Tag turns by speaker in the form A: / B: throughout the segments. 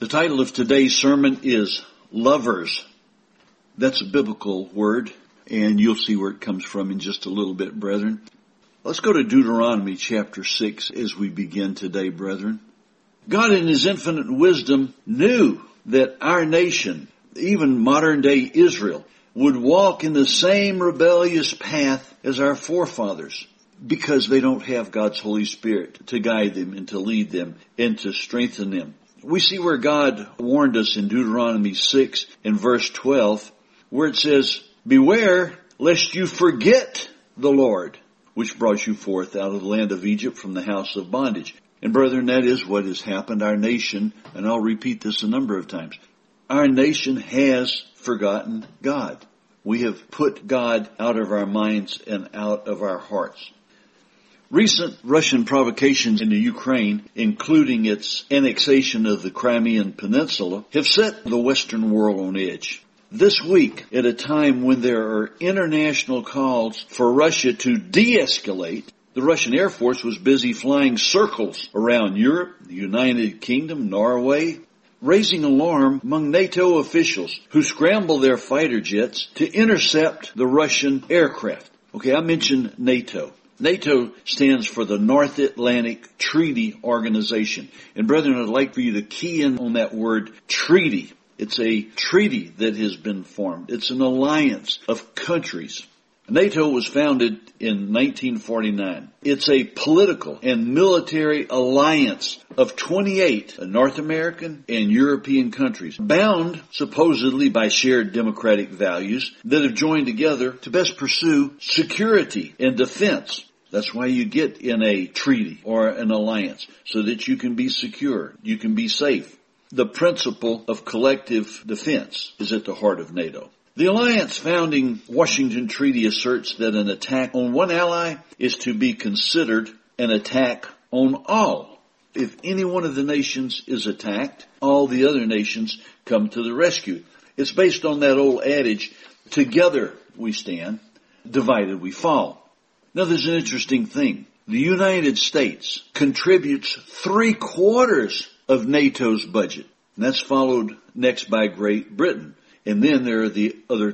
A: The title of today's sermon is Lovers. That's a biblical word, and you'll see where it comes from in just a little bit, brethren. Let's go to Deuteronomy chapter 6 as we begin today, brethren. God in His infinite wisdom knew that our nation, even modern day Israel, would walk in the same rebellious path as our forefathers because they don't have God's Holy Spirit to guide them and to lead them and to strengthen them. We see where God warned us in Deuteronomy 6 and verse 12, where it says, "Beware lest you forget the Lord, which brought you forth out of the land of Egypt from the house of bondage." And brethren, that is what has happened. Our nation, and I'll repeat this a number of times, our nation has forgotten God. We have put God out of our minds and out of our hearts. Recent Russian provocations in the Ukraine, including its annexation of the Crimean Peninsula, have set the Western world on edge. This week, at a time when there are international calls for Russia to de-escalate, the Russian Air Force was busy flying circles around Europe, the United Kingdom, Norway, raising alarm among NATO officials who scramble their fighter jets to intercept the Russian aircraft. Okay, I mentioned NATO. NATO stands for the North Atlantic Treaty Organization. And brethren, I'd like for you to key in on that word treaty. It's a treaty that has been formed. It's an alliance of countries. NATO was founded in 1949. It's a political and military alliance of 28 North American and European countries, bound supposedly by shared democratic values that have joined together to best pursue security and defense. That's why you get in a treaty or an alliance, so that you can be secure, you can be safe. The principle of collective defense is at the heart of NATO. The alliance founding Washington Treaty asserts that an attack on one ally is to be considered an attack on all. If any one of the nations is attacked, all the other nations come to the rescue. It's based on that old adage, together we stand, divided we fall. Now there's an interesting thing. The United States contributes 3/4 of NATO's budget. And that's followed next by Great Britain. And then there are the other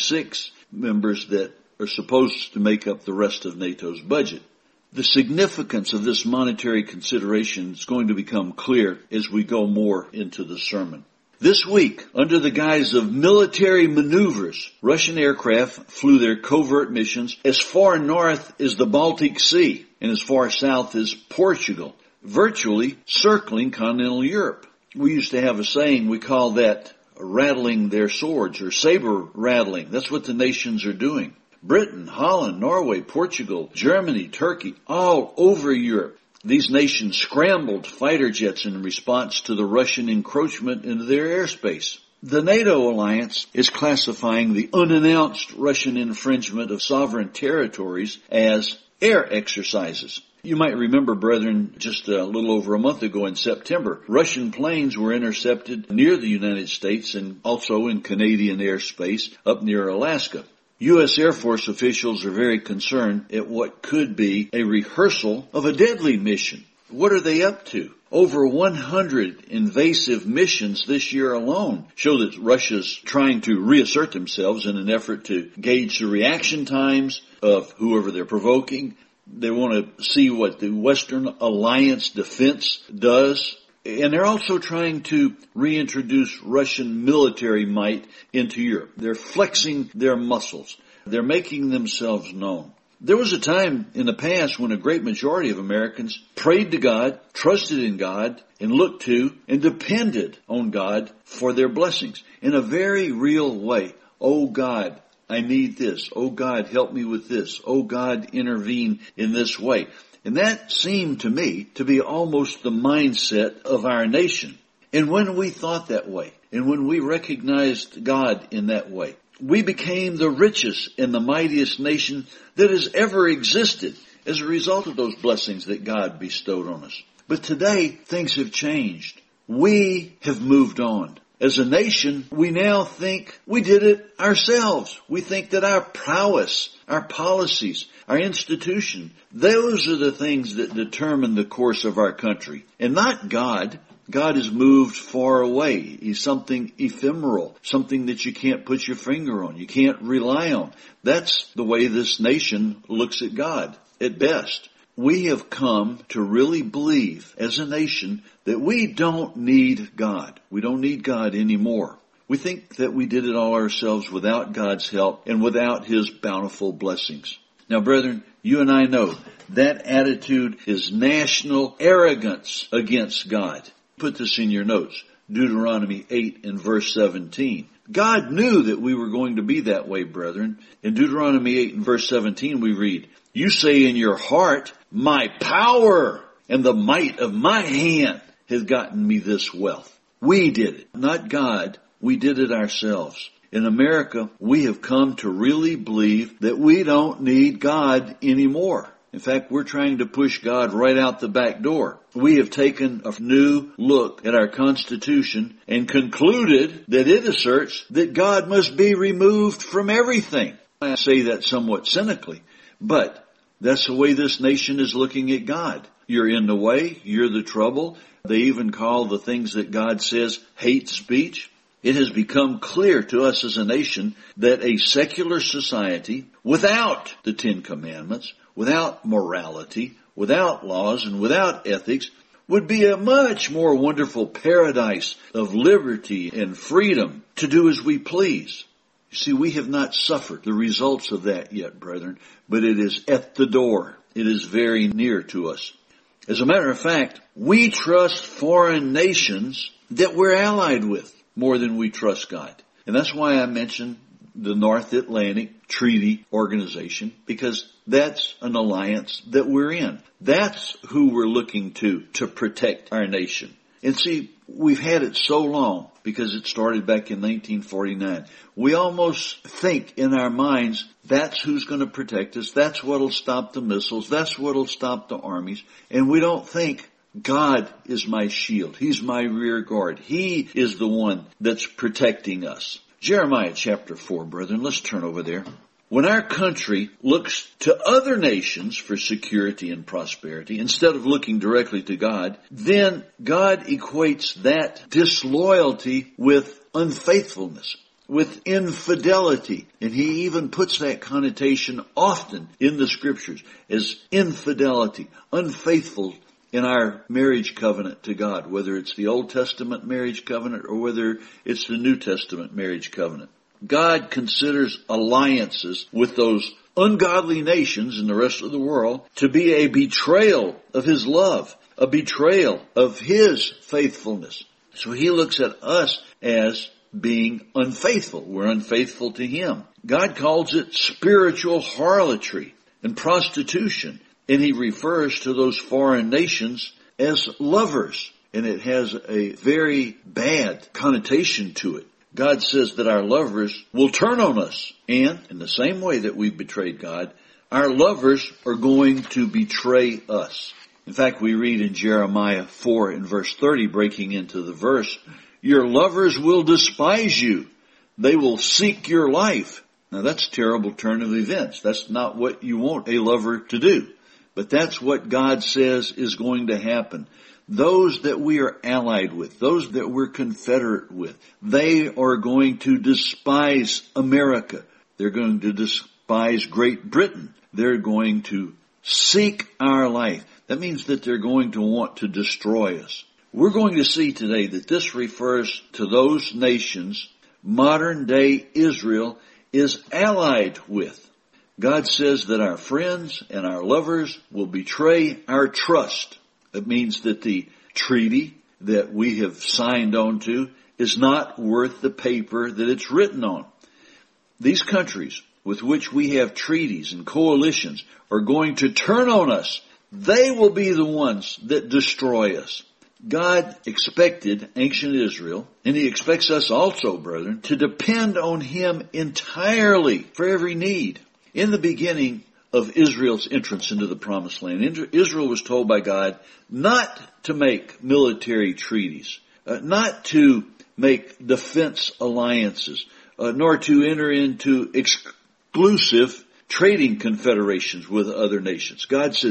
A: 26 members that are supposed to make up the rest of NATO's budget. The significance of this monetary consideration is going to become clear as we go more into the sermon. This week, under the guise of military maneuvers, Russian aircraft flew their covert missions as far north as the Baltic Sea and as far south as Portugal, virtually circling continental Europe. We used to have a saying, we call that rattling their swords or saber rattling. That's what the nations are doing. Britain, Holland, Norway, Portugal, Germany, Turkey, all over Europe. These nations scrambled fighter jets in response to the Russian encroachment into their airspace. The NATO alliance is classifying the unannounced Russian infringement of sovereign territories as air exercises. You might remember, brethren, just a little over a month ago in September, Russian planes were intercepted near the United States and also in Canadian airspace up near Alaska. U.S. Air Force officials are very concerned at what could be a rehearsal of a deadly mission. What are they up to? Over 100 invasive missions this year alone show that Russia's trying to reassert themselves in an effort to gauge the reaction times of whoever they're provoking. They want to see what the Western Alliance defense does. And they're also trying to reintroduce Russian military might into Europe. They're flexing their muscles. They're making themselves known. There was a time in the past when a great majority of Americans prayed to God, trusted in God, and looked to and depended on God for their blessings in a very real way. Oh God, I need this. Oh God, help me with this. Oh God, intervene in this way. And that seemed to me to be almost the mindset of our nation. And when we thought that way, and when we recognized God in that way, we became the richest and the mightiest nation that has ever existed as a result of those blessings that God bestowed on us. But today, things have changed. We have moved on. As a nation, we now think we did it ourselves. We think that our prowess, our policies, our institution, those are the things that determine the course of our country. And not God, God is moved far away. He's something ephemeral, something that you can't put your finger on, you can't rely on. That's the way this nation looks at God, at best. We have come to really believe as a nation that we don't need God. We don't need God anymore. We think that we did it all ourselves without God's help and without His bountiful blessings. Now, brethren, you and I know that attitude is national arrogance against God. Put this in your notes. Deuteronomy 8 and verse 17. God knew that we were going to be that way, brethren. In Deuteronomy 8 and verse 17 we read, "You say in your heart, my power and the might of my hand has gotten me this wealth." We did it, not God. We did it ourselves. In America, we have come to really believe that we don't need God anymore. In fact, we're trying to push God right out the back door. We have taken a new look at our Constitution and concluded that it asserts that God must be removed from everything. I say that somewhat cynically, but that's the way this nation is looking at God. You're in the way, you're the trouble. They even call the things that God says hate speech. It has become clear to us as a nation that a secular society without the Ten Commandments, without morality, without laws, and without ethics would be a much more wonderful paradise of liberty and freedom to do as we please. You see, we have not suffered the results of that yet, brethren, but it is at the door. It is very near to us. As a matter of fact, we trust foreign nations that we're allied with more than we trust God. And that's why I mentioned the North Atlantic Treaty Organization, because that's an alliance that we're in. That's who we're looking to protect our nation. And see, we've had it so long because it started back in 1949. We almost think in our minds that's who's going to protect us. That's what'll stop the missiles. That's what'll stop the armies. And we don't think God is my shield. He's my rear guard. He is the one that's protecting us. Jeremiah chapter 4, brethren. Let's turn over there. When our country looks to other nations for security and prosperity, instead of looking directly to God, then God equates that disloyalty with unfaithfulness, with infidelity. And He even puts that connotation often in the Scriptures as infidelity, unfaithful in our marriage covenant to God, whether it's the Old Testament marriage covenant or whether it's the New Testament marriage covenant. God considers alliances with those ungodly nations in the rest of the world to be a betrayal of His love, a betrayal of His faithfulness. So He looks at us as being unfaithful. We're unfaithful to Him. God calls it spiritual harlotry and prostitution. And He refers to those foreign nations as lovers. And it has a very bad connotation to it. God says that our lovers will turn on us. And in the same way that we've betrayed God, our lovers are going to betray us. In fact, we read in Jeremiah 4 and verse 30, breaking into the verse, "Your lovers will despise you. They will seek your life." Now that's a terrible turn of events. That's not what you want a lover to do. But that's what God says is going to happen. Those that we are allied with, those that we're confederate with, they are going to despise America. They're going to despise Great Britain. They're going to seek our life. That means that they're going to want to destroy us. We're going to see today that this refers to those nations modern day Israel is allied with. God says that our friends and our lovers will betray our trust. It means that the treaty that we have signed on to is not worth the paper that it's written on. These countries with which we have treaties and coalitions are going to turn on us. They will be the ones that destroy us. God expected ancient Israel, and He expects us also, brethren, to depend on Him entirely for every need. In the beginning of Israel's entrance into the Promised Land, Israel was told by God not to make military treaties, not to make defense alliances, nor to enter into exclusive trading confederations with other nations. God says,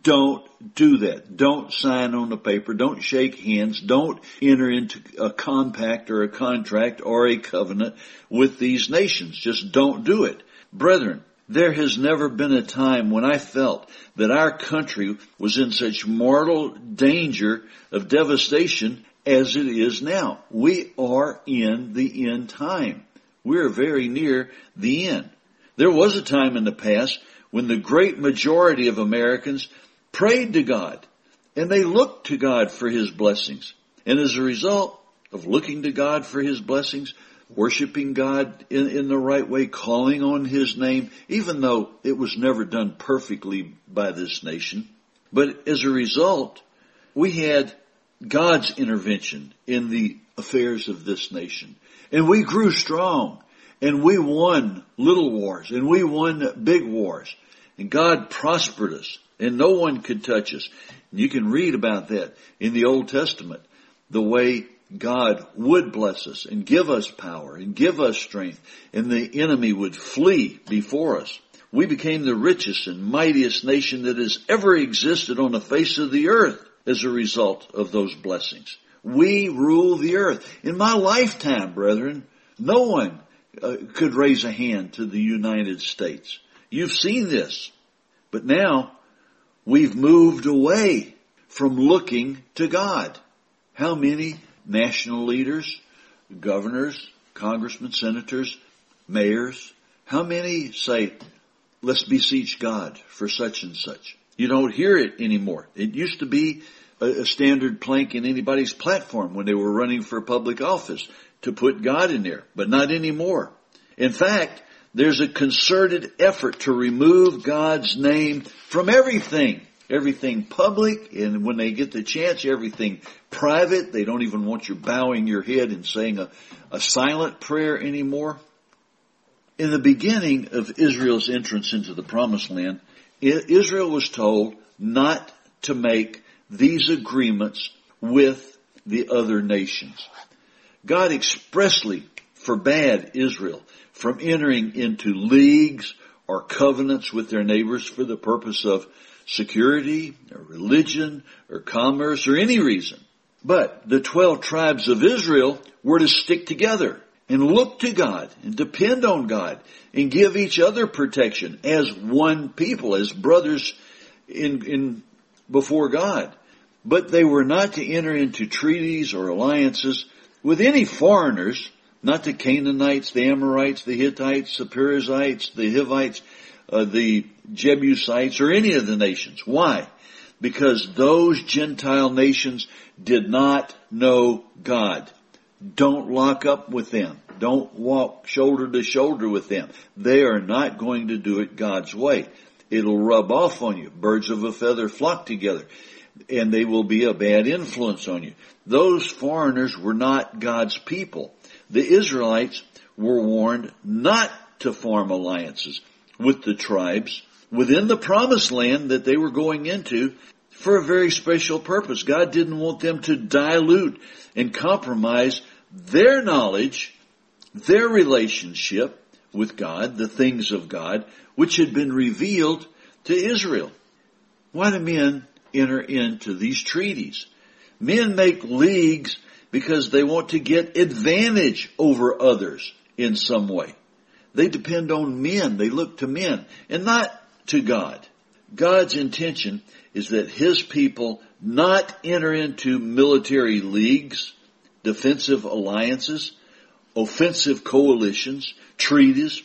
A: Don't do that. Don't sign on the paper. Don't shake hands. Don't enter into a compact or a contract or a covenant with these nations. Just don't do it. Brethren, there has never been a time when I felt that our country was in such mortal danger of devastation as it is now. We are in the end time. We're very near the end. There was a time in the past when the great majority of Americans prayed to God and they looked to God for His blessings. And as a result of looking to God for His blessings, worshiping God in the right way, calling on His name, even though it was never done perfectly by this nation. But as a result, we had God's intervention in the affairs of this nation. And we grew strong. And we won little wars. And we won big wars. And God prospered us. And no one could touch us. And you can read about that in the Old Testament. The way God would bless us and give us power and give us strength. And the enemy would flee before us. We became the richest and mightiest nation that has ever existed on the face of the earth as a result of those blessings. We rule the earth. In my lifetime, brethren, no one could raise a hand to the United States. You've seen this. But now we've moved away from looking to God. How many national leaders, governors, congressmen, senators, mayors, how many say, let's beseech God for such and such? You don't hear it anymore. It used to be a standard plank in anybody's platform when they were running for public office to put God in there, but not anymore. In fact, there's a concerted effort to remove God's name from everything. Everything public, and when they get the chance, everything private. They don't even want you bowing your head and saying a silent prayer anymore. In the beginning of Israel's entrance into the Promised Land, Israel was told not to make these agreements with the other nations. God expressly forbade Israel from entering into leagues or covenants with their neighbors for the purpose of security or religion or commerce or any reason. But the 12 tribes of Israel were to stick together and look to God and depend on God and give each other protection as one people, as brothers in before God. But they were not to enter into treaties or alliances with any foreigners, not the Canaanites, the Amorites, the Hittites, the Perizzites, the Hivites, the Jebusites, or any of the nations. Why? Because those Gentile nations did not know God. Don't lock up with them. Don't walk shoulder to shoulder with them. They are not going to do it God's way. It'll rub off on you. Birds of a feather flock together. And they will be a bad influence on you. Those foreigners were not God's people. The Israelites were warned not to form alliances with the tribes within the Promised Land that they were going into for a very special purpose. God didn't want them to dilute and compromise their knowledge, their relationship with God, the things of God, which had been revealed to Israel. Why do men enter into these treaties? Men make leagues because they want to get advantage over others in some way. They depend on men. They look to men and not to God. God's intention is that His people not enter into military leagues, defensive alliances, offensive coalitions, treaties,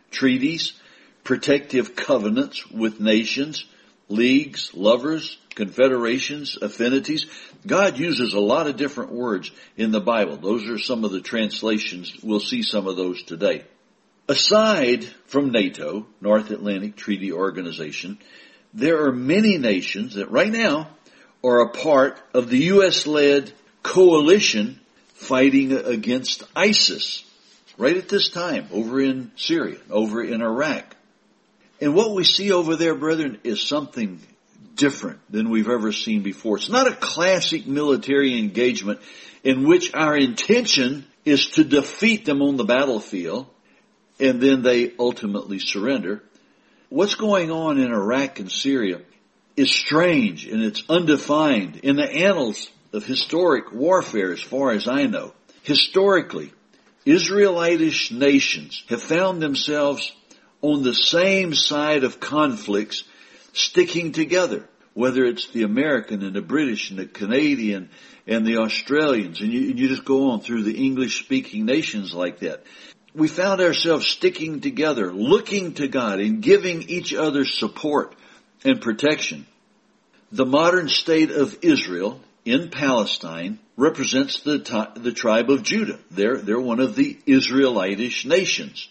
A: protective covenants with nations, leagues, lovers, confederations, affinities. God uses a lot of different words in the Bible. Those are some of the translations. We'll see some of those today. Aside from NATO, North Atlantic Treaty Organization, there are many nations that right now are a part of the U.S.-led coalition fighting against ISIS right at this time over in Syria, over in Iraq. And what we see over there, brethren, is something different than we've ever seen before. It's not a classic military engagement in which our intention is to defeat them on the battlefield and then they ultimately surrender. What's going on in Iraq and Syria is strange and it's undefined in the annals of historic warfare, as far as I know. Historically, Israelitish nations have found themselves on the same side of conflicts, sticking together, whether it's the American and the British and the Canadian and the Australians, and you just go on through the English-speaking nations like that. We found ourselves sticking together, looking to God and giving each other support and protection. The modern state of Israel in Palestine represents the tribe of Judah. They're one of the Israelitish nations.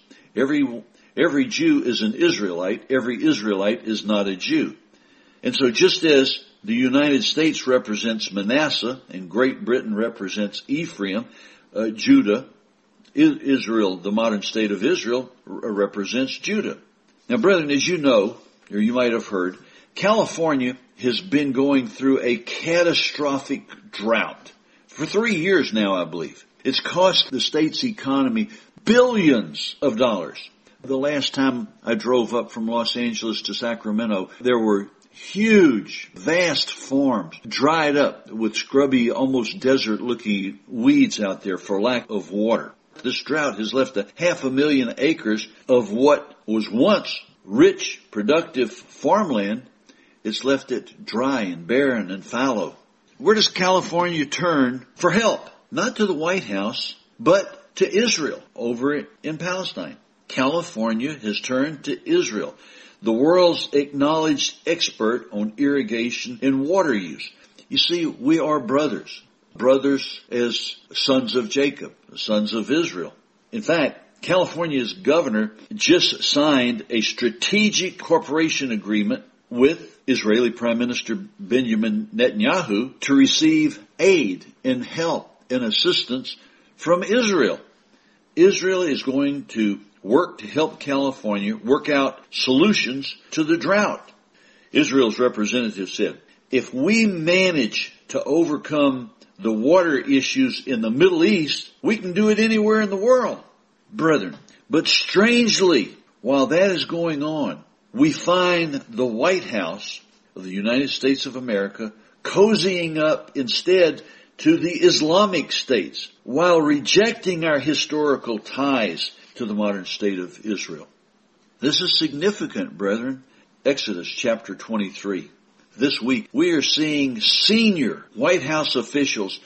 A: Every Jew is an Israelite. Every Israelite is not a Jew. And so just as the United States represents Manasseh and Great Britain represents Ephraim, Judah, Israel, the modern state of Israel, represents Judah. Now, brethren, as you know, or you might have heard, California has been going through a catastrophic drought for 3 years now, I believe. It's cost the state's economy billions of dollars. The last time I drove up from Los Angeles to Sacramento, there were huge, vast farms dried up with scrubby, almost desert-looking weeds out there for lack of water. This drought has left 500,000 acres of what was once rich, productive farmland. It's left it dry and barren and fallow. Where does California turn for help? Not to the White House, but to Israel over in Palestine. California has turned to Israel, the world's acknowledged expert on irrigation and water use. You see, we are brothers. Brothers as sons of Jacob, sons of Israel. In fact, California's governor just signed a strategic cooperation agreement with Israeli Prime Minister Benjamin Netanyahu to receive aid and help and assistance from Israel. Israel is going to work to help California work out solutions to the drought. Israel's representative said, if we manage to overcome the water issues in the Middle East, we can do it anywhere in the world, brethren. But strangely, while that is going on, we find the White House of the United States of America cozying up instead to the Islamic states while rejecting our historical ties to the modern state of Israel. This is significant, brethren. Exodus chapter 23. This week, we are seeing senior White House officials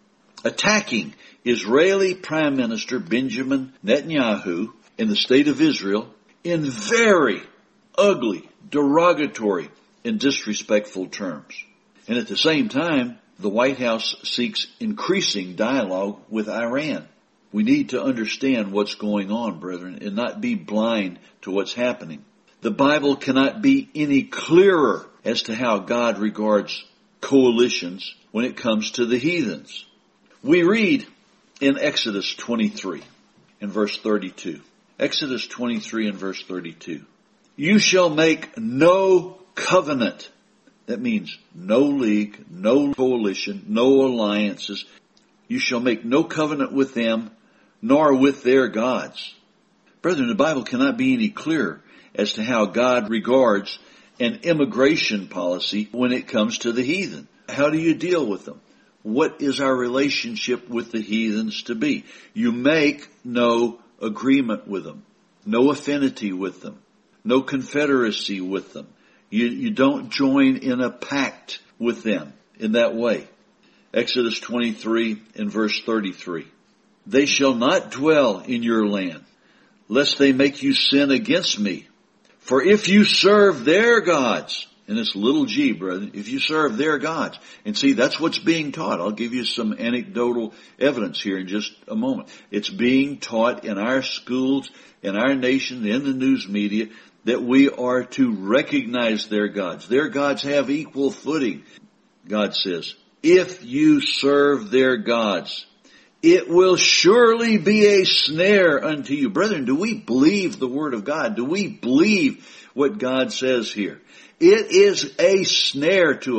A: attacking Israeli Prime Minister Benjamin Netanyahu in the state of Israel in very ugly, derogatory, and disrespectful terms. And at the same time, the White House seeks increasing dialogue with Iran. We need to understand what's going on, brethren, and not be blind to what's happening. The Bible cannot be any clearer as to how God regards coalitions when it comes to the heathens. We read in Exodus 23 and verse 32. Exodus 23 and verse 32. You shall make no covenant. That means no league, no coalition, no alliances. You shall make no covenant with them, nor with their gods. Brethren, the Bible cannot be any clearer as to how God regards an immigration policy when it comes to the heathen. How do you deal with them? What is our relationship with the heathens to be? You make no agreement with them, no affinity with them, no confederacy with them. You don't join in a pact with them in that way. Exodus 23 and verse 33. They shall not dwell in your land, lest they make you sin against me. For if you serve their gods, and it's little g, brethren, if you serve their gods, and see, that's what's being taught. I'll give you some anecdotal evidence here in just a moment. It's being taught in our schools, in our nation, in the news media, that we are to recognize their gods. Their gods have equal footing. God says, if you serve their gods, it will surely be a snare unto you. Brethren, do we believe the word of God? Do we believe what God says here? It is a snare to us.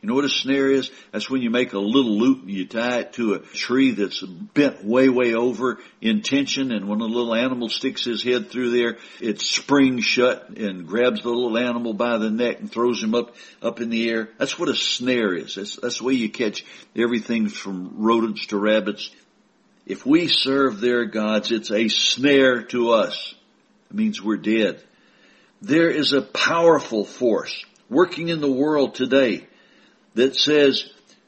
A: You know what a snare is? That's when you make a little loop and you tie it to a tree that's bent way, way over in tension, and when a little animal sticks his head through there, it springs shut and grabs the little animal by the neck and throws him up in the air. That's what a snare is. That's the way you catch everything from rodents to rabbits. If we serve their gods, it's a snare to us. It means we're dead. There is a powerful force working in the world today that says,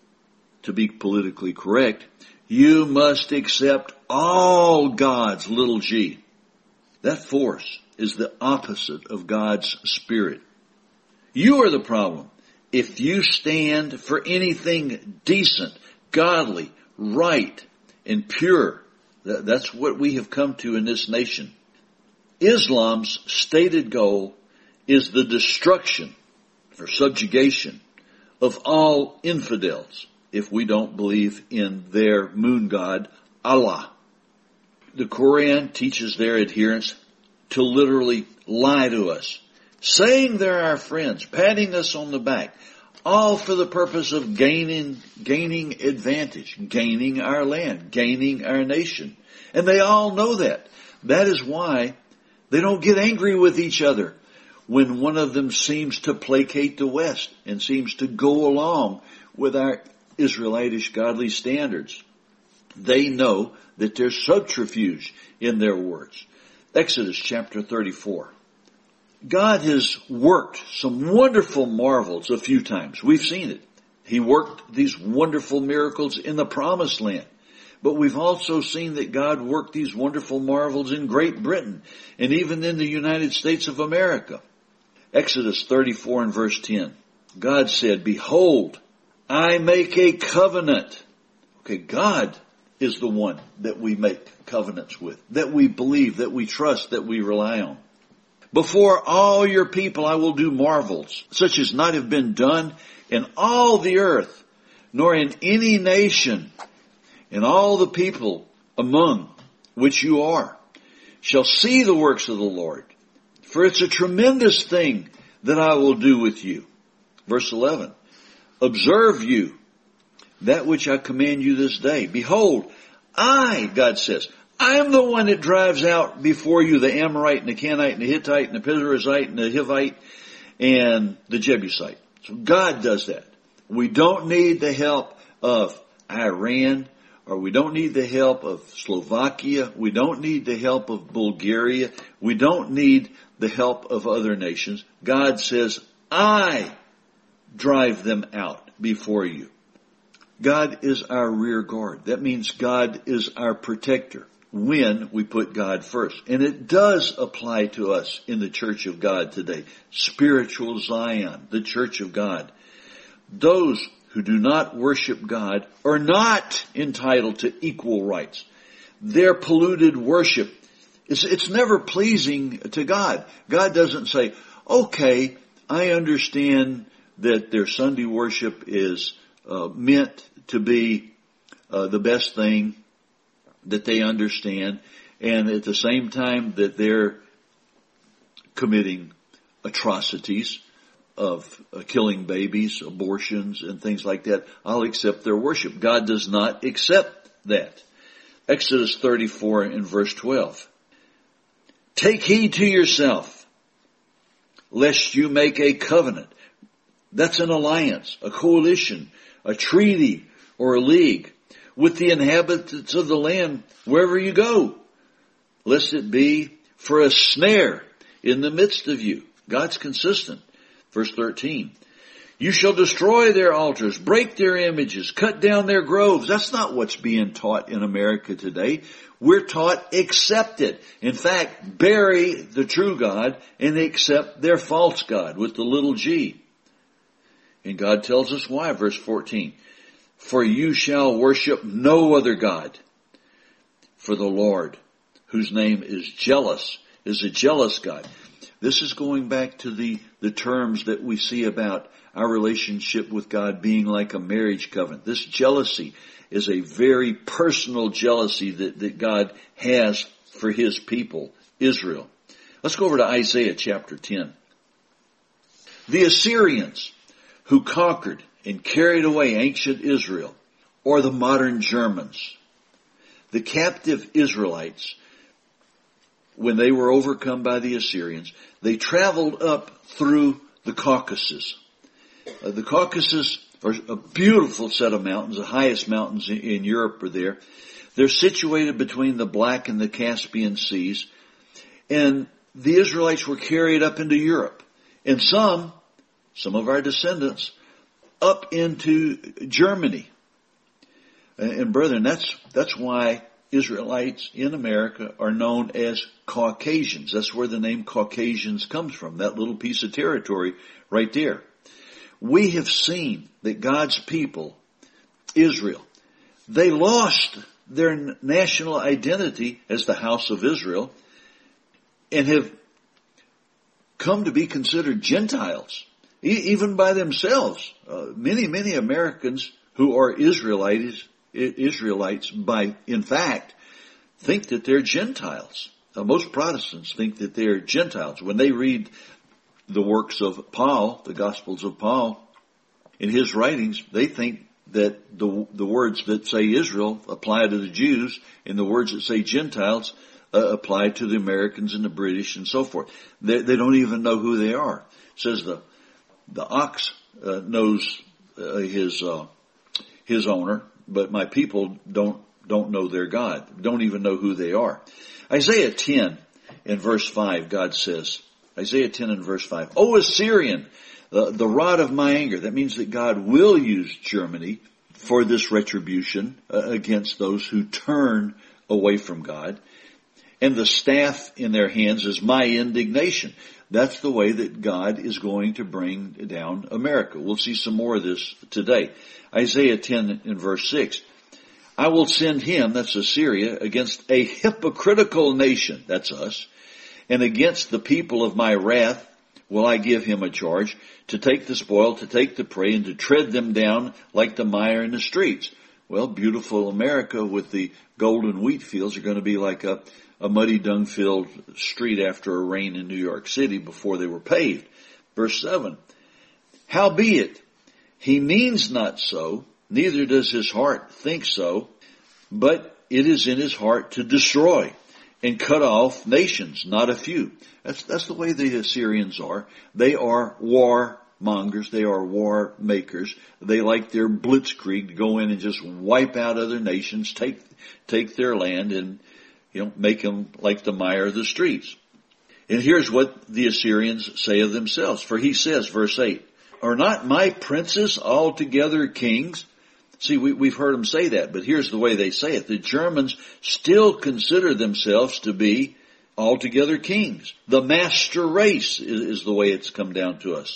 A: to be politically correct, you must accept all God's little g. That force is the opposite of God's Spirit. You are the problem. If you stand for anything decent, godly, right, and pure, that's what we have come to in this nation. Islam's stated goal is the destruction or subjugation of all infidels if we don't believe in their moon god, Allah. The Quran teaches their adherents to literally lie to us, saying they're our friends, patting us on the back, all for the purpose of gaining advantage, gaining our land, gaining our nation. And they all know that. That is why they don't get angry with each other when one of them seems to placate the West and seems to go along with our Israelitish godly standards. They know that there's subterfuge in their words. Exodus chapter 34. God has worked some wonderful marvels a few times. We've seen it. He worked these wonderful miracles in the Promised Land. But we've also seen that God worked these wonderful marvels in Great Britain and even in the United States of America. Exodus 34 and verse 10. God said, behold, I make a covenant. Okay, God is the one that we make covenants with, that we believe, that we trust, that we rely on. Before all your people I will do marvels, such as not have been done in all the earth, nor in any nation, and all the people among which you are shall see the works of the Lord. For it's a tremendous thing that I will do with you. Verse 11. Observe you that which I command you this day. Behold, God says, I am the one that drives out before you the Amorite and the Canaanite and the Hittite and the Perizzite and the Hivite and the Jebusite. So God does that. We don't need the help of Iran, or we don't need the help of Slovakia. We don't need the help of Bulgaria. We don't need the help of other nations. God says, I drive them out before you. God is our rear guard. That means God is our protector when we put God first. And it does apply to us in the Church of God today. Spiritual Zion, the Church of God. Those who do not worship God are not entitled to equal rights. Their polluted worship, it's never pleasing to God. God doesn't say, okay, I understand that their Sunday worship is meant to be the best thing that they understand, and at the same time that they're committing atrocities of killing babies, abortions, and things like that, I'll accept their worship. God does not accept that. Exodus 34 and verse 12. Take heed to yourself, lest you make a covenant. That's an alliance, a coalition, a treaty, or a league with the inhabitants of the land wherever you go, lest it be for a snare in the midst of you. God's consistent. Verse 13, you shall destroy their altars, break their images, cut down their groves. That's not what's being taught in America today. We're taught accept it. In fact, bury the true God and accept their false God with the little g. And God tells us why. Verse 14, for you shall worship no other God, for the Lord, whose name is jealous, is a jealous God. This is going back to the terms that we see about our relationship with God being like a marriage covenant. This jealousy is a very personal jealousy that God has for His people, Israel. Let's go over to Isaiah chapter 10. The Assyrians who conquered and carried away ancient Israel, or the modern Germans. The captive Israelites, when they were overcome by the Assyrians, they traveled up through the Caucasus. The Caucasus are a beautiful set of mountains. The highest mountains in Europe are there. They're situated between the Black and the Caspian Seas. And the Israelites were carried up into Europe. And some of our descendants, up into Germany. And brethren, that's why Israelites in America are known as Caucasians. That's where the name Caucasians comes from, that little piece of territory right there. We have seen that God's people, Israel, they lost their national identity as the house of Israel and have come to be considered Gentiles, even by themselves. Many Americans who are Israelites in fact, think that they're Gentiles. Most Protestants think that they're Gentiles. When they read the works of Paul, the Gospels of Paul, in his writings, they think that the words that say Israel apply to the Jews, and the words that say Gentiles apply to the Americans and the British and so forth. They don't even know who they are. It says the ox knows his owner, but my people don't know their God, don't even know who they are. Isaiah 10 in verse 5, God says, Isaiah 10 in verse 5, O Assyrian, the rod of my anger. That means that God will use Germany for this retribution against those who turn away from God. And the staff in their hands is my indignation. That's the way that God is going to bring down America. We'll see some more of this today. Isaiah 10 in verse 6. I will send him, that's Assyria, against a hypocritical nation, that's us, and against the people of my wrath will I give him a charge, to take the spoil, to take the prey, and to tread them down like the mire in the streets. Well, beautiful America with the golden wheat fields are going to be like a muddy dung-filled street after a rain in New York City before they were paved. Verse 7, howbeit, he means not so, neither does his heart think so, but it is in his heart to destroy and cut off nations, not a few. That's the way the Assyrians are. They are war mongers. They are war makers. They like their blitzkrieg to go in and just wipe out other nations, take their land and, make them like the mire of the streets. And here's what the Assyrians say of themselves. For he says, verse 8, are not my princes altogether kings? See, we've heard them say that, but here's the way they say it. The Germans still consider themselves to be altogether kings. The master race is the way it's come down to us.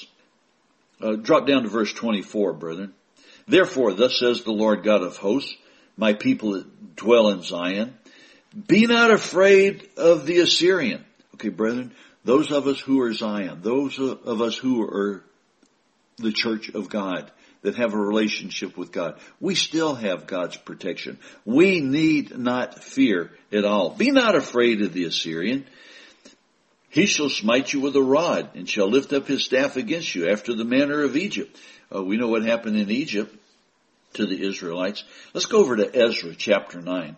A: Drop down to verse 24, brethren. Therefore, thus says the Lord God of hosts, my people that dwell in Zion, be not afraid of the Assyrian. Okay, brethren, those of us who are Zion, those of us who are the church of God, that have a relationship with God, we still have God's protection. We need not fear at all. Be not afraid of the Assyrian. He shall smite you with a rod and shall lift up his staff against you after the manner of Egypt. We know what happened in Egypt to the Israelites. Let's go over to Ezra chapter 9.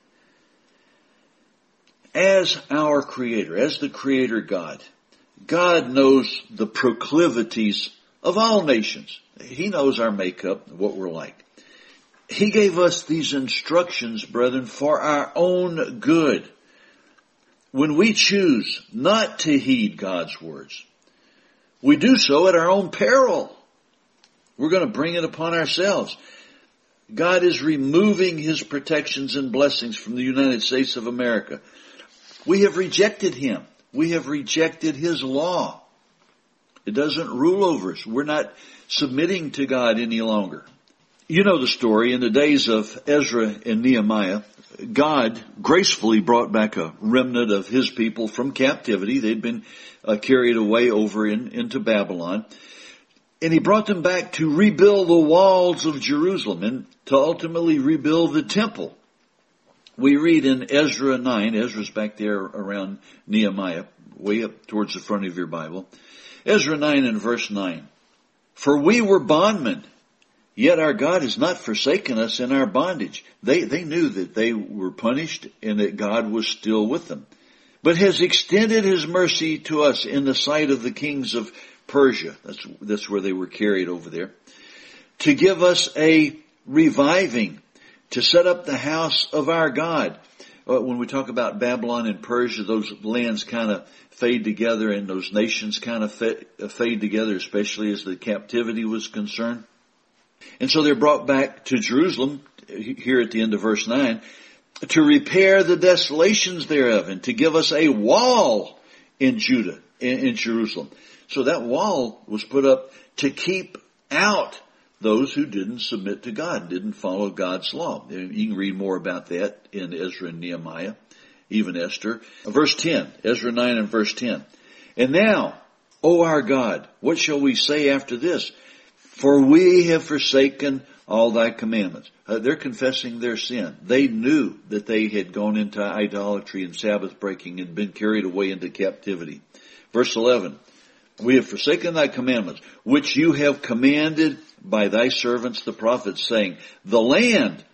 A: As our Creator, as the Creator God, God knows the proclivities of all nations. He knows our makeup, what we're like. He gave us these instructions, brethren, for our own good. When we choose not to heed God's words, we do so at our own peril. We're going to bring it upon ourselves. God is removing his protections and blessings from the United States of America. We have rejected him. We have rejected his law. It doesn't rule over us. We're not submitting to God any longer. You know the story. In the days of Ezra and Nehemiah, God gracefully brought back a remnant of his people from captivity. They'd been carried away over into Babylon. And he brought them back to rebuild the walls of Jerusalem and to ultimately rebuild the temple. We read in Ezra 9, Ezra's back there around Nehemiah, way up towards the front of your Bible. Ezra 9 and verse 9. For we were bondmen Yet our God has not forsaken us in our bondage. They knew that they were punished and that God was still with them, but has extended his mercy to us in the sight of the kings of Persia. That's where they were carried over there, to give us a reviving, to set up the house of our God. When we talk about Babylon and Persia, those lands kind of fade together and those nations kind of fade together, especially as the captivity was concerned. And so they're brought back to Jerusalem, here at the end of verse 9, to repair the desolations thereof and to give us a wall in Judah, in Jerusalem. So that wall was put up to keep out those who didn't submit to God, didn't follow God's law. You can read more about that in Ezra and Nehemiah, even Esther. Verse 10, Ezra 9 and verse 10. And now, O our God, what shall we say after this? For we have forsaken all thy commandments. They're confessing their sin. They knew that they had gone into idolatry and Sabbath breaking and been carried away into captivity. Verse 11. We have forsaken thy commandments, which you have commanded by thy servants the prophets, saying, the land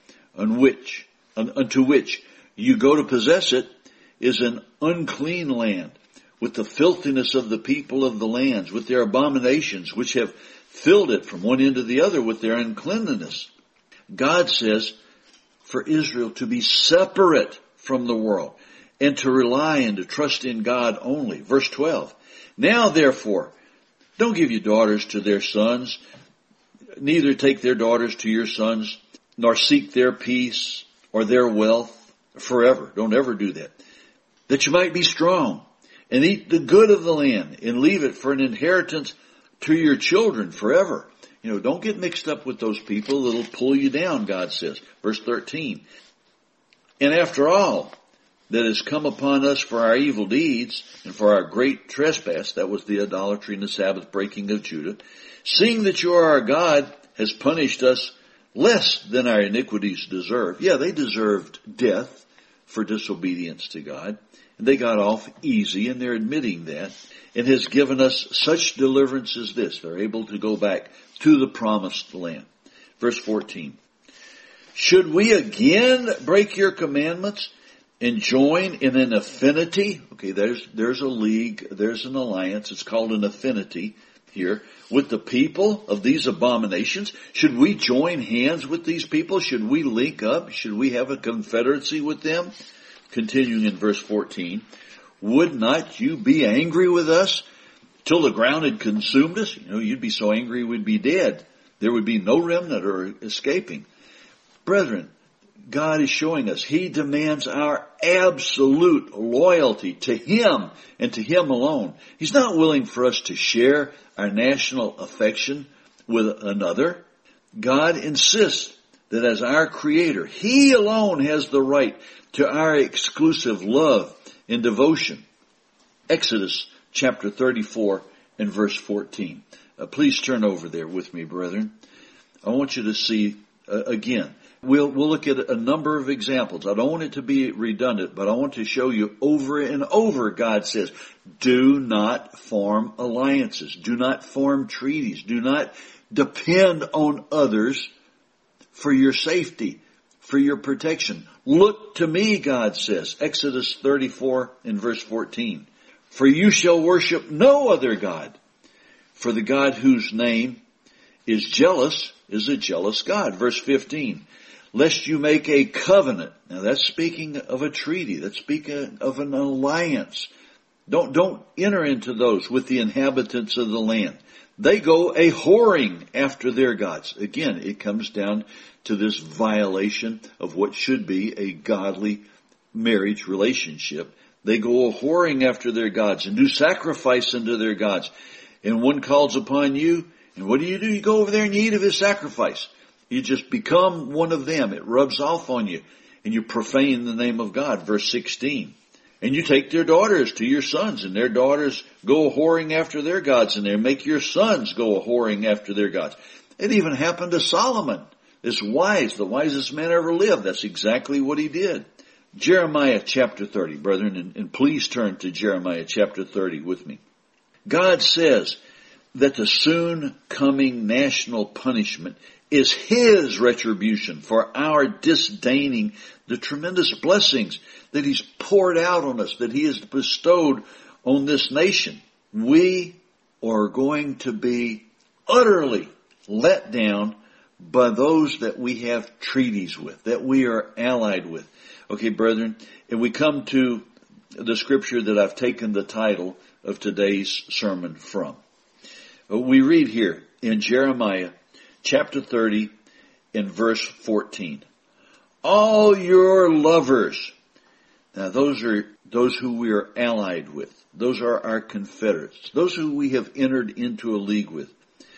A: unto which you go to possess it is an unclean land, with the filthiness of the people of the lands, with their abominations, which have filled it from one end to the other with their uncleanness. God says for Israel to be separate from the world and to rely and to trust in God only. Verse 12. Now therefore, don't give your daughters to their sons, neither take their daughters to your sons, nor seek their peace or their wealth forever. Don't ever do that. That you might be strong and eat the good of the land and leave it for an inheritance to your children forever. Don't get mixed up with those people that'll pull you down, God says. Verse 13. And after all that has come upon us for our evil deeds and for our great trespass, that was the idolatry and the Sabbath breaking of Judah, seeing that you are our God, has punished us less than our iniquities deserve. Yeah, they deserved death for disobedience to God. And they got off easy, and they're admitting that. And has given us such deliverance as this. They're able to go back to the promised land. Verse 14. Should we again break your commandments and join in an affinity? Okay, there's a league, there's an alliance. It's called an affinity here with the people of these abominations. Should we join hands with these people? Should we link up? Should we have a confederacy with them? Continuing in verse 14. Would not you be angry with us till the ground had consumed us? You'd be so angry we'd be dead. There would be no remnant or escaping. Brethren, God is showing us He demands our absolute loyalty to Him and to Him alone. He's not willing for us to share our national affection with another. God insists that as our Creator, He alone has the right to our exclusive love and devotion. Exodus chapter 34 and verse 14. Please turn over there with me, brethren. I want you to see again. We'll look at a number of examples. I don't want it to be redundant, but I want to show you over and over God says, do not form alliances. Do not form treaties. Do not depend on others for your safety, for your protection. Look to me, God says, Exodus 34 and verse 14. For you shall worship no other God, for the God whose name is jealous is a jealous God. Verse 15. Lest you make a covenant. Now that's speaking of a treaty. That's speaking of an alliance. Don't enter into those with the inhabitants of the land. They go a whoring after their gods. Again, it comes down to this violation of what should be a godly marriage relationship. They go a whoring after their gods and do sacrifice unto their gods. And one calls upon you, and what do? You go over there and you eat of his sacrifice. You just become one of them. It rubs off on you, and you profane the name of God. Verse 16. And you take their daughters to your sons, and their daughters go a whoring after their gods, and they make your sons go a whoring after their gods. It even happened to Solomon, this wise, the wisest man ever lived. That's exactly what he did. Jeremiah chapter 30, brethren, and please turn to Jeremiah chapter 30 with me. God says that the soon coming national punishment is His retribution for our disdaining the tremendous blessings that He's poured out on us, that He has bestowed on this nation. We are going to be utterly let down by those that we have treaties with, that we are allied with. Okay, brethren, and we come to the scripture that I've taken the title of today's sermon from. We read here in Jeremiah chapter 30 and verse 14. All your lovers. Now those are those who we are allied with. Those are our confederates. Those who we have entered into a league with.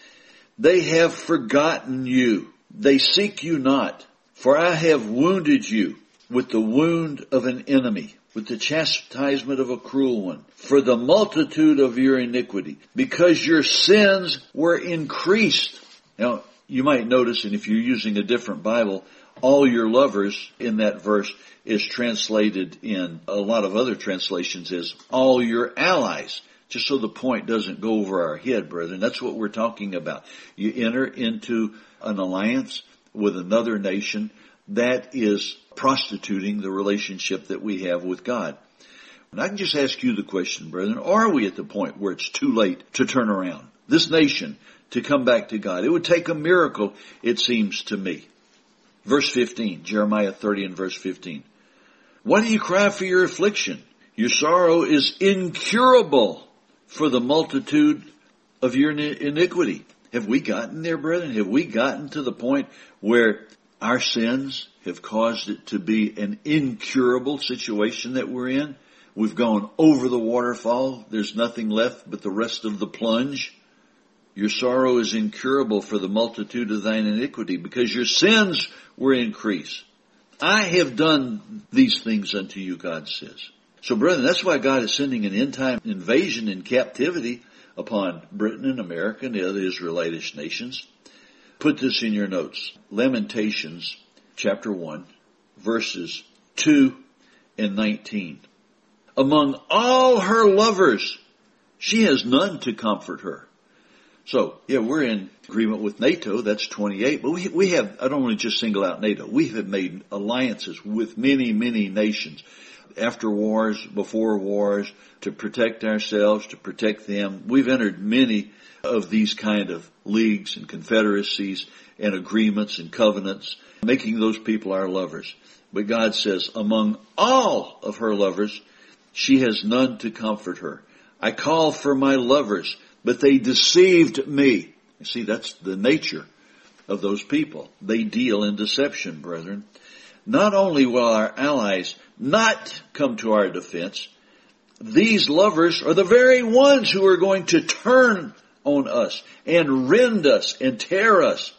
A: They have forgotten you. They seek you not. For I have wounded you with the wound of an enemy, with the chastisement of a cruel one, for the multitude of your iniquity, because your sins were increased. Now, you might notice, and if you're using a different Bible, all your lovers in that verse is translated in a lot of other translations as all your allies. Just so the point doesn't go over our head, brethren. That's what we're talking about. You enter into an alliance with another nation that is prostituting the relationship that we have with God. And I can just ask you the question, brethren, are we at the point where it's too late to turn around this nation to come back to God? It would take a miracle, it seems to me. Verse 15, Jeremiah 30 and verse 15. Why do you cry for your affliction? Your sorrow is incurable for the multitude of your iniquity. Have we gotten there, brethren? Have we gotten to the point where our sins have caused it to be an incurable situation that we're in? We've gone over the waterfall. There's nothing left but the rest of the plunge. Your sorrow is incurable for the multitude of thine iniquity, because your sins were increased. I have done these things unto you, God says. So, brethren, that's why God is sending an end-time invasion and captivity upon Britain and America and the other Israelitish nations. Put this in your notes. Lamentations chapter 1, verses 2 and 19. Among all her lovers, she has none to comfort her. So, yeah, we're in agreement with NATO. That's 28. But we have, I don't want to just single out NATO. We have made alliances with many, many nations. After wars, before wars, to protect ourselves, to protect them. We've entered many of these kind of leagues and confederacies and agreements and covenants, making those people our lovers. But God says, among all of her lovers, she has none to comfort her. I call for my lovers, but they deceived me. You see, that's the nature of those people. They deal in deception, brethren. Not only will our allies not come to our defense, these lovers are the very ones who are going to turn on us and rend us and tear us.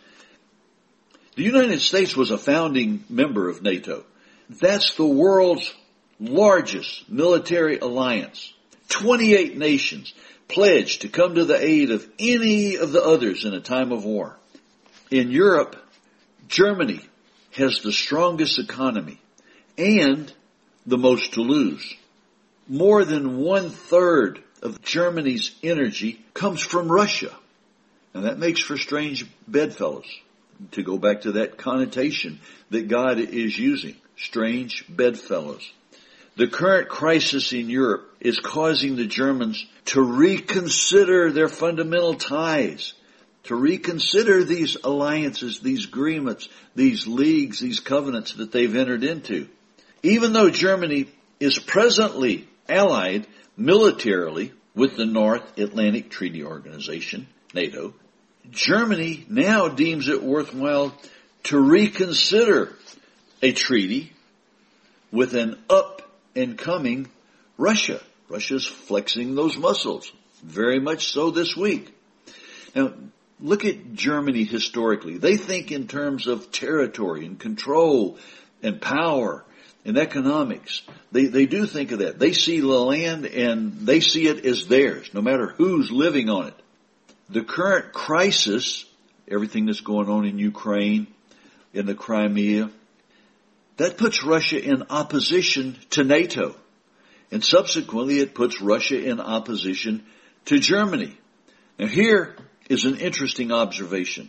A: The United States was a founding member of NATO. That's the world's largest military alliance. 28 nations pledged to come to the aid of any of the others in a time of war. In Europe, Germany has the strongest economy and the most to lose. More than 1/3 of Germany's energy comes from Russia. And that makes for strange bedfellows. To go back to that connotation that God is using. Strange bedfellows. The current crisis in Europe is causing the Germans to reconsider their fundamental ties, to reconsider these alliances, these agreements, these leagues, these covenants that they've entered into. Even though Germany is presently allied militarily with the North Atlantic Treaty Organization, NATO, Germany now deems it worthwhile to reconsider a treaty with an up-and-coming Russia. Russia's flexing those muscles, very much so this week. Now, look at Germany historically. They think in terms of territory and control and power and economics. They do think of that. They see the land and they see it as theirs, no matter who's living on it. The current crisis, everything that's going on in Ukraine, in the Crimea, that puts Russia in opposition to NATO. And subsequently it puts Russia in opposition to Germany. Now here is an interesting observation.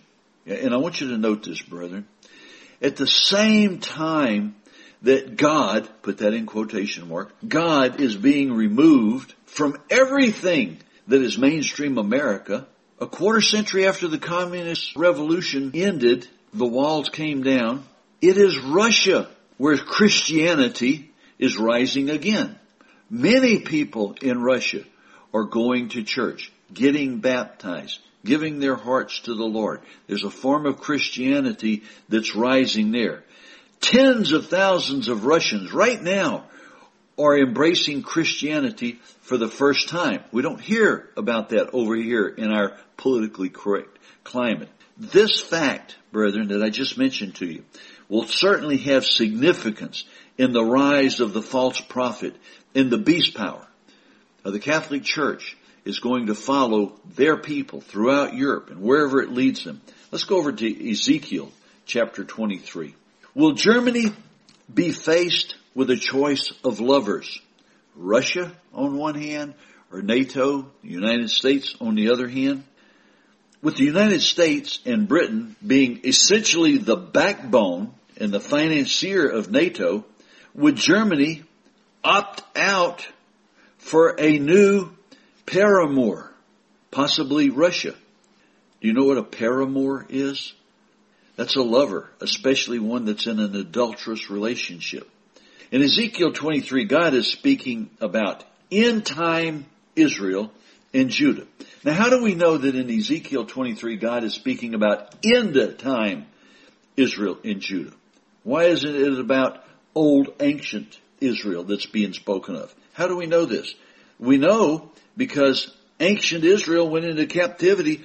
A: And I want you to note this, brethren. At the same time that God, put that in quotation mark, God is being removed from everything that is mainstream America, a quarter century after the communist revolution ended, the walls came down, it is Russia where Christianity is rising again. Many people in Russia are going to church, getting baptized, giving their hearts to the Lord. There's a form of Christianity that's rising there. Tens of thousands of Russians right now are embracing Christianity for the first time. We don't hear about that over here in our politically correct climate. This fact, brethren, that I just mentioned to you, will certainly have significance in the rise of the false prophet and the beast power. The Catholic Church is going to follow their people throughout Europe and wherever it leads them. Let's go over to Ezekiel chapter 23. Will Germany be faced with a choice of lovers? Russia on one hand, or NATO, the United States on the other hand? With the United States and Britain being essentially the backbone and the financier of NATO, would Germany opt out for a new paramour, possibly Russia? Do you know what a paramour is? That's a lover, especially one that's in an adulterous relationship. In Ezekiel 23, God is speaking about end-time Israel and Judah. Now, how do we know that in Ezekiel 23, God is speaking about end-time Israel and Judah? Why isn't it about old, ancient Israel that's being spoken of? How do we know this? We know because ancient Israel went into captivity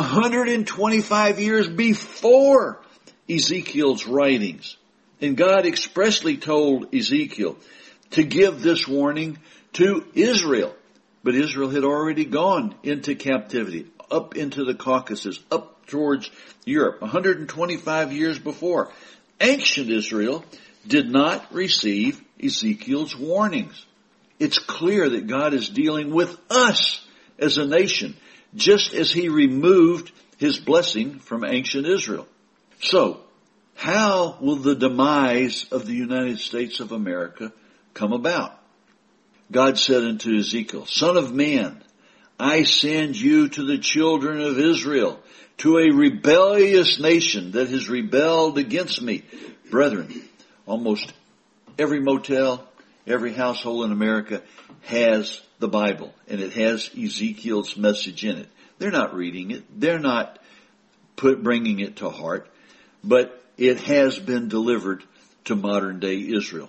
A: 125 years before Ezekiel's writings. And God expressly told Ezekiel to give this warning to Israel. But Israel had already gone into captivity, up into the Caucasus, up towards Europe, 125 years before. Ancient Israel did not receive Ezekiel's warnings. It's clear that God is dealing with us as a nation, just as He removed His blessing from ancient Israel. So, how will the demise of the United States of America come about? God said unto Ezekiel, Son of man, I send you to the children of Israel, to a rebellious nation that has rebelled against me. Brethren, almost every motel, every household in America has the Bible, and it has Ezekiel's message in it. They're not reading it. They're not bringing it to heart, but it has been delivered to modern day Israel.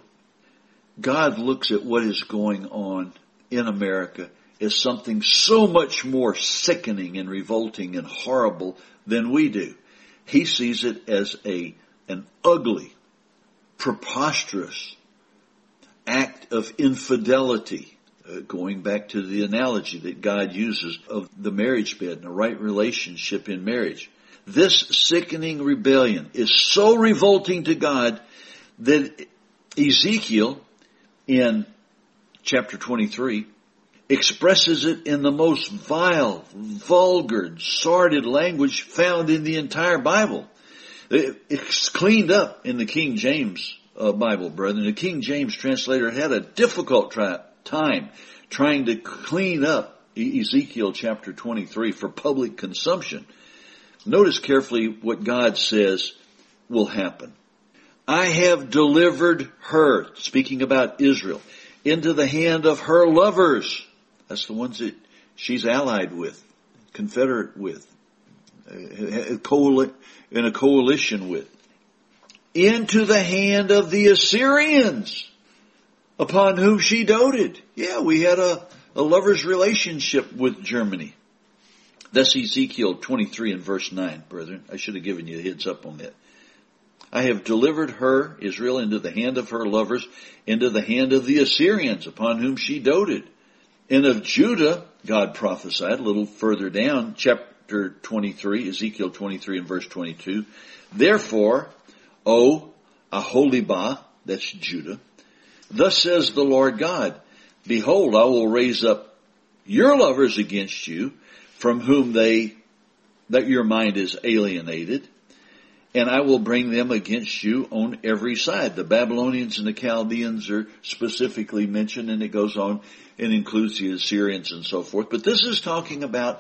A: God looks at what is going on in America as something so much more sickening and revolting and horrible than we do. He sees it as an ugly, preposterous act of infidelity, going back to the analogy that God uses of the marriage bed and a right relationship in marriage. This sickening rebellion is so revolting to God that Ezekiel, in chapter 23, expresses it in the most vile, vulgar, sordid language found in the entire Bible. It's cleaned up in the King James Bible, brethren. The King James translator had a difficult time trying to clean up Ezekiel chapter 23 for public consumption. Notice carefully what God says will happen. I have delivered her, speaking about Israel, into the hand of her lovers. That's the ones that she's allied with, confederate with, in a coalition with. Into the hand of the Assyrians, upon whom she doted. Yeah, we had a lover's relationship with Germany. That's Ezekiel 23 and verse 9, brethren. I should have given you a heads up on that. I have delivered her, Israel, into the hand of her lovers, into the hand of the Assyrians, upon whom she doted. And of Judah, God prophesied a little further down, chapter 23, Ezekiel 23 and verse 22. Therefore, O Aholibah, that's Judah, thus says the Lord God, behold, I will raise up your lovers against you, from whom that your mind is alienated, and I will bring them against you on every side. The Babylonians and the Chaldeans are specifically mentioned, and it goes on and includes the Assyrians and so forth. But this is talking about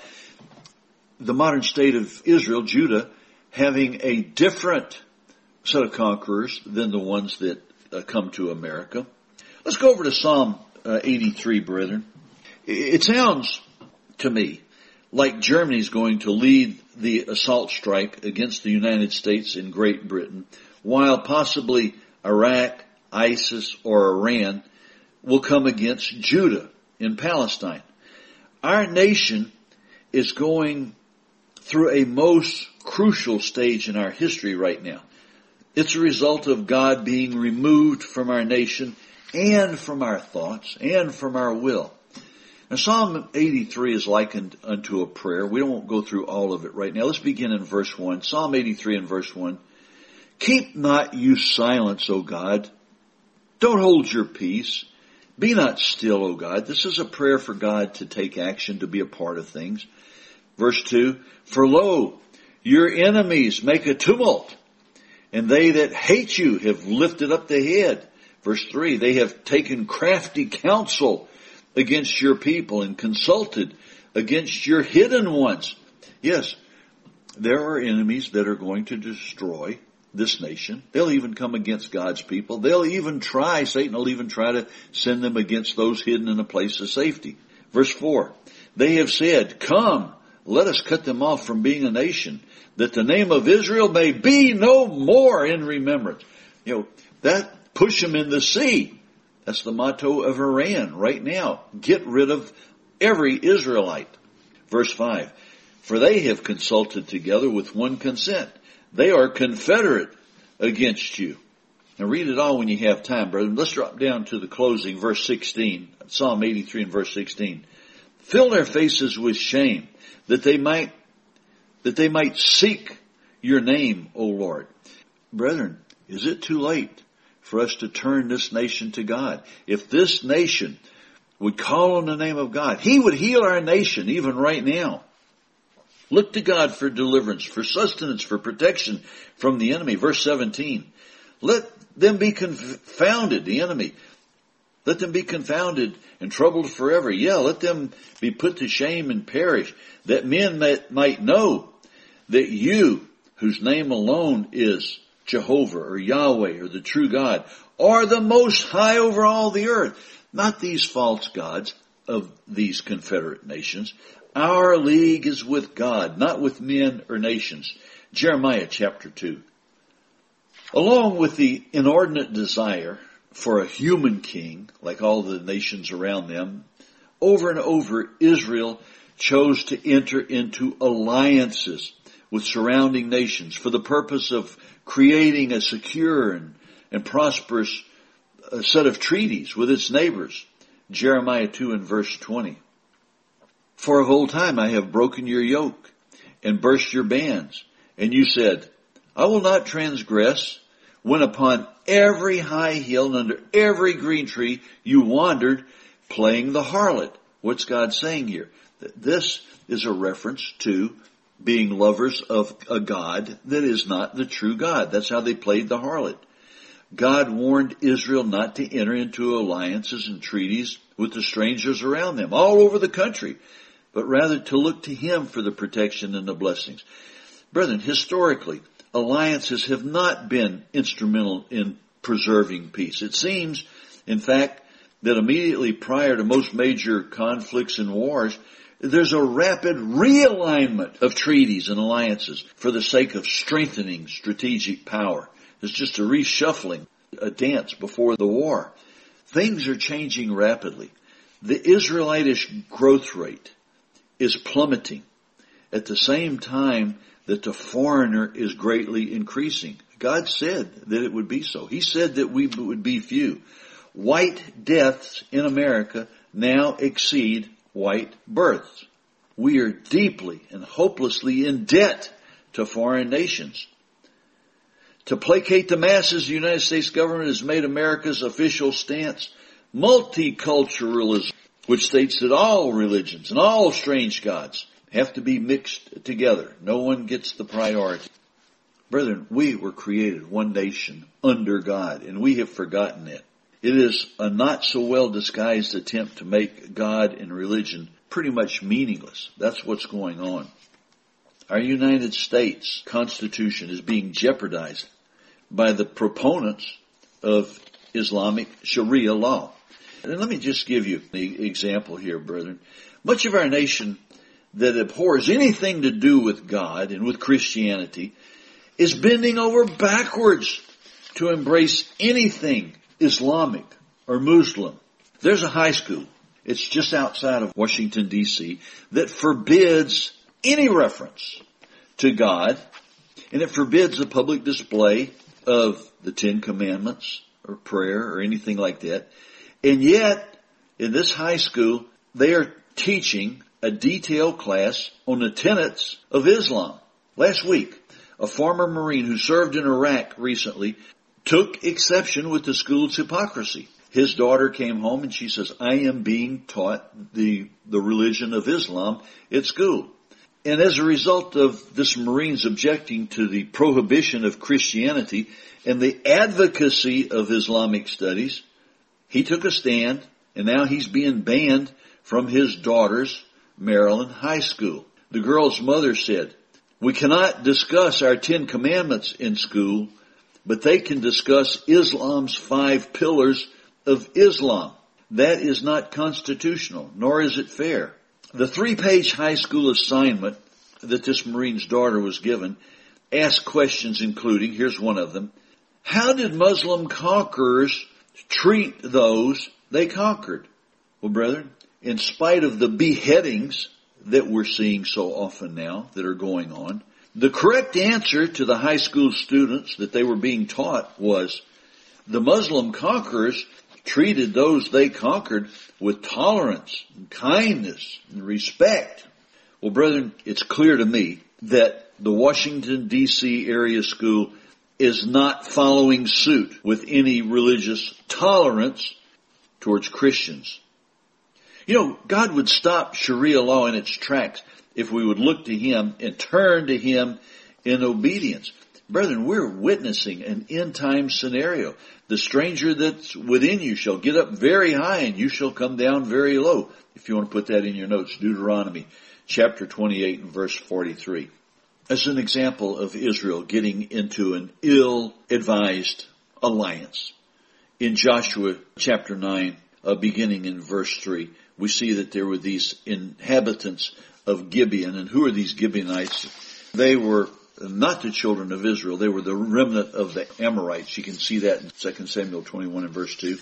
A: the modern state of Israel, Judah, having a different set of conquerors than the ones that come to America. Let's go over to Psalm 83, brethren. It sounds to me like Germany's going to lead the assault strike against the United States and Great Britain, while possibly Iraq, ISIS, or Iran will come against Judah in Palestine. Our nation is going through a most crucial stage in our history right now. It's a result of God being removed from our nation and from our thoughts and from our will. Now, Psalm 83 is likened unto a prayer. We won't go through all of it right now. Let's begin in verse 1. Psalm 83 and verse 1. Keep not you silence, O God. Don't hold your peace. Be not still, O God. This is a prayer for God to take action, to be a part of things. Verse 2. For lo, your enemies make a tumult, and they that hate you have lifted up the head. Verse 3. They have taken crafty counsel against your people and consulted against your hidden ones. Yes, there are enemies that are going to destroy this nation. They'll even come against God's people. Satan will even try to send them against those hidden in a place of safety. Verse 4, they have said, come, let us cut them off from being a nation, that the name of Israel may be no more in remembrance. That push them in the sea. That's the motto of Iran right now. Get rid of every Israelite. Verse 5, for they have consulted together with one consent. They are confederate against you. Now read it all when you have time, brethren. Let's drop down to the closing, verse 16, Psalm 83 and verse 16. Fill their faces with shame, that they might seek your name, O Lord. Brethren, is it too late for us to turn this nation to God? If this nation would call on the name of God, He would heal our nation even right now. Look to God for deliverance, for sustenance, for protection from the enemy. Verse 17, let them be confounded, the enemy. Let them be confounded and troubled forever. Yeah, let them be put to shame and perish, that men might know that you, whose name alone is Jehovah or Yahweh or the true God, are the most high over all the earth. Not these false gods of these confederate nations. Our league is with God, not with men or nations. Jeremiah chapter 2. Along with the inordinate desire for a human king, like all the nations around them, over and over Israel chose to enter into alliances with surrounding nations for the purpose of creating a secure and prosperous set of treaties with its neighbors. Jeremiah 2 and verse 20. For of old time I have broken your yoke and burst your bands. And you said, I will not transgress, when upon every high hill and under every green tree you wandered, playing the harlot. What's God saying here? This is a reference to being lovers of a God that is not the true God. That's how they played the harlot. God warned Israel not to enter into alliances and treaties with the strangers around them all over the country, but rather to look to Him for the protection and the blessings. Brethren, historically, alliances have not been instrumental in preserving peace. It seems, in fact, that immediately prior to most major conflicts and wars, there's a rapid realignment of treaties and alliances for the sake of strengthening strategic power. It's just a reshuffling, a dance before the war. Things are changing rapidly. The Israelitish growth rate is plummeting at the same time that the foreigner is greatly increasing. God said that it would be so. He said that we would be few. White deaths in America now exceed white births. We are deeply and hopelessly in debt to foreign nations. To placate the masses, the United States government has made America's official stance multiculturalism, which states that all religions and all strange gods have to be mixed together. No one gets the priority. Brethren, we were created one nation under God, and we have forgotten it. It is a not so well disguised attempt to make God and religion pretty much meaningless. That's what's going on. Our United States Constitution is being jeopardized by the proponents of Islamic Sharia law. And let me just give you an example here, brethren. Much of our nation that abhors anything to do with God and with Christianity is bending over backwards to embrace anything Islamic or Muslim. There's a high school, it's just outside of Washington, D.C., that forbids any reference to God, and it forbids the public display of the Ten Commandments or prayer or anything like that. And yet, in this high school, they are teaching a detailed class on the tenets of Islam. Last week, a former Marine who served in Iraq recently took exception with the school's hypocrisy. His daughter came home and she says, I am being taught the religion of Islam at school. And as a result of this Marine's objecting to the prohibition of Christianity and the advocacy of Islamic studies, he took a stand, and now he's being banned from his daughter's Maryland high school. The girl's mother said, we cannot discuss our 10 commandments in school, but they can discuss Islam's 5 pillars of Islam. That is not constitutional, nor is it fair. The 3-page high school assignment that this Marine's daughter was given asked questions including, here's one of them, how did Muslim conquerors treat those they conquered? Well, brethren, in spite of the beheadings that we're seeing so often now that are going on, the correct answer to the high school students that they were being taught was the Muslim conquerors treated those they conquered with tolerance and kindness and respect. Well, brethren, it's clear to me that the Washington, D.C. area school is not following suit with any religious tolerance towards Christians. You know, God would stop Sharia law in its tracks if we would look to Him and turn to Him in obedience. Brethren, we're witnessing an end-time scenario. The stranger that's within you shall get up very high, and you shall come down very low. If you want to put that in your notes, Deuteronomy chapter 28 and verse 43. As an example of Israel getting into an ill-advised alliance. In Joshua chapter 9, beginning in verse 3, we see that there were these inhabitants of Gibeon. And who are these Gibeonites? They were not the children of Israel. They were the remnant of the Amorites. You can see that in 2 Samuel 21 and verse 2.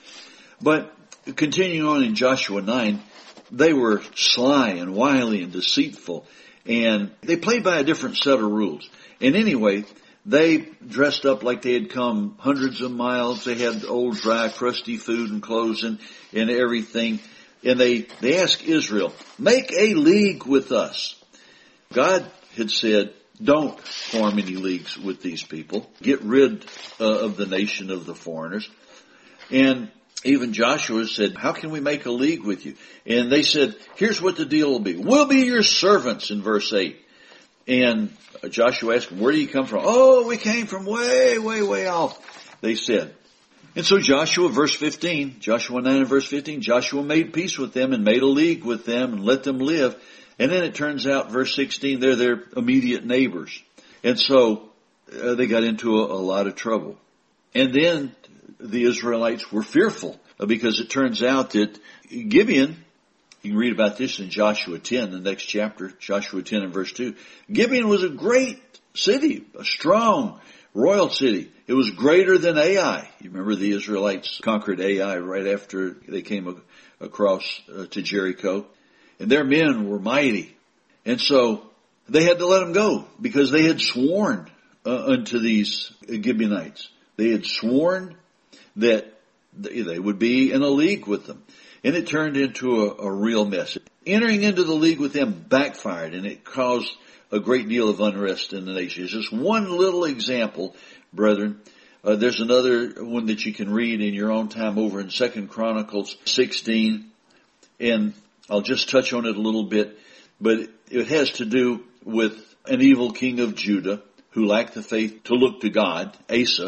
A: But continuing on in Joshua 9, they were sly and wily and deceitful. And they played by a different set of rules. And anyway, they dressed up like they had come hundreds of miles. They had old, dry, crusty food and clothes and everything. And they asked Israel, make a league with us. God had said, don't form any leagues with these people. Get rid of the nation of the foreigners. And even Joshua said, how can we make a league with you? And they said, here's what the deal will be. We'll be your servants in verse 8. And Joshua asked them, where do you come from? Oh, we came from way, way, way off, they said. And so Joshua, verse 15, Joshua 9 and verse 15, Joshua made peace with them and made a league with them and let them live. And then it turns out, verse 16, they're their immediate neighbors. And so they got into a lot of trouble. And then the Israelites were fearful because it turns out that Gibeon, you can read about this in Joshua 10, the next chapter, Joshua 10 and verse 2. Gibeon was a great city, a strong royal city. It was greater than Ai. You remember the Israelites conquered Ai right after they came across to Jericho. And their men were mighty. And so they had to let them go because they had sworn unto these Gibeonites. They had sworn that they would be in a league with them. And it turned into a real mess. Entering into the league with them backfired, and it caused a great deal of unrest in the nation. It's just one little example, brethren. There's another one that you can read in your own time over in 2 Chronicles 16. And I'll just touch on it a little bit. But it has to do with an evil king of Judah who lacked the faith to look to God, Asa,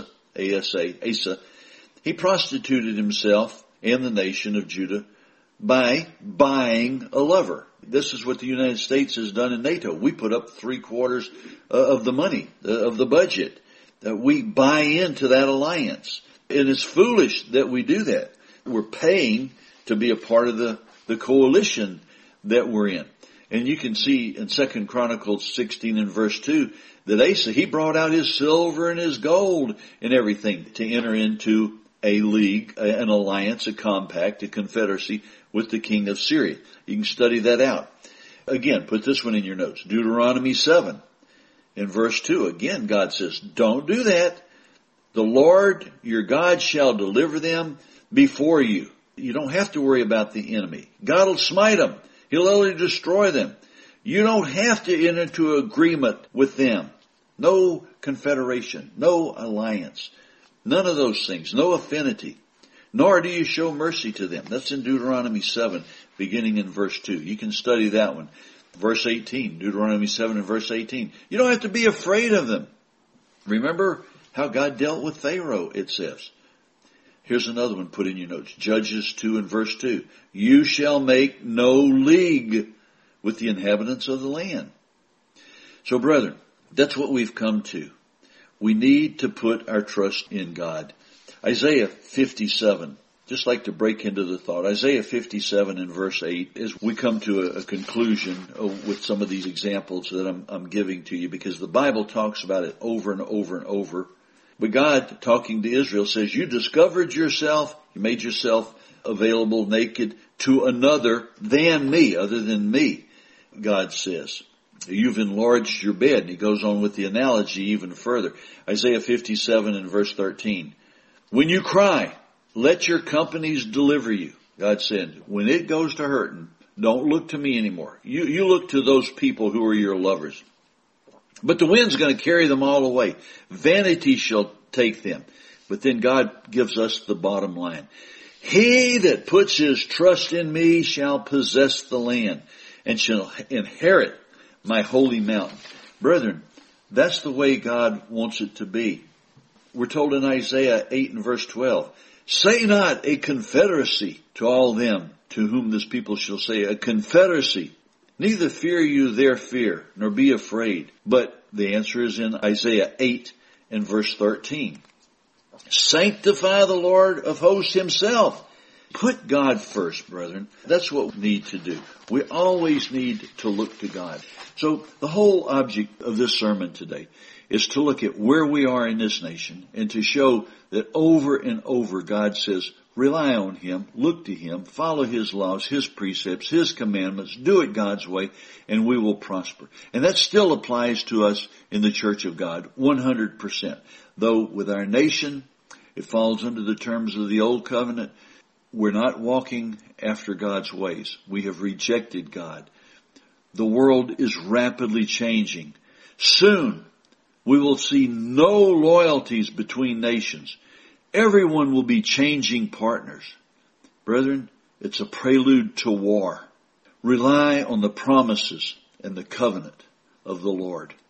A: Asa, he prostituted himself and the nation of Judah by buying a lover. This is what the United States has done in NATO. We put up 3/4 of the money, of the budget. We buy into that alliance. And it's foolish that we do that. We're paying to be a part of the coalition that we're in. And you can see in 2 Chronicles 16 and verse 2 that Asa, he brought out his silver and his gold and everything to enter into a league, an alliance, a compact, a confederacy with the king of Syria. You can study that out. Again, put this one in your notes. Deuteronomy 7 in verse 2. Again, God says, don't do that. The Lord your God shall deliver them before you. You don't have to worry about the enemy. God will smite them. He'll utterly destroy them. You don't have to enter into agreement with them. No confederation, no alliance, none of those things, no affinity. Nor do you show mercy to them. That's in Deuteronomy 7, beginning in verse 2. You can study that one. Verse 18, Deuteronomy 7 and verse 18. You don't have to be afraid of them. Remember how God dealt with Pharaoh, it says. Here's another one put in your notes. Judges 2 and verse 2. You shall make no league with the inhabitants of the land. So brethren, that's what we've come to. We need to put our trust in God. Isaiah 57, just like to break into the thought. Isaiah 57 and verse 8, as we come to a conclusion with some of these examples that I'm giving to you, because the Bible talks about it over and over and over. But God, talking to Israel, says, you discovered yourself, you made yourself available naked to another than me, other than me, God says. You've enlarged your bed. And he goes on with the analogy even further. Isaiah 57 and verse 13. When you cry, let your companies deliver you. God said, when it goes to hurting, don't look to me anymore. You look to those people who are your lovers. But the wind's going to carry them all away. Vanity shall take them. But then God gives us the bottom line. He that puts his trust in me shall possess the land and shall inherit my holy mountain. Brethren, that's the way God wants it to be. We're told in Isaiah 8 and verse 12, say not a confederacy to all them to whom this people shall say, a confederacy. Neither fear you their fear, nor be afraid. But the answer is in Isaiah 8 and verse 13. Sanctify the Lord of hosts himself. Put God first, brethren. That's what we need to do. We always need to look to God. So the whole object of this sermon today is to look at where we are in this nation and to show that over and over God says, rely on him, look to him, follow his laws, his precepts, his commandments, do it God's way, and we will prosper. And that still applies to us in the Church of God 100%. Though with our nation, it falls under the terms of the Old Covenant. We're not walking after God's ways. We have rejected God. The world is rapidly changing. Soon, we will see no loyalties between nations. Everyone will be changing partners. Brethren, it's a prelude to war. Rely on the promises and the covenant of the Lord.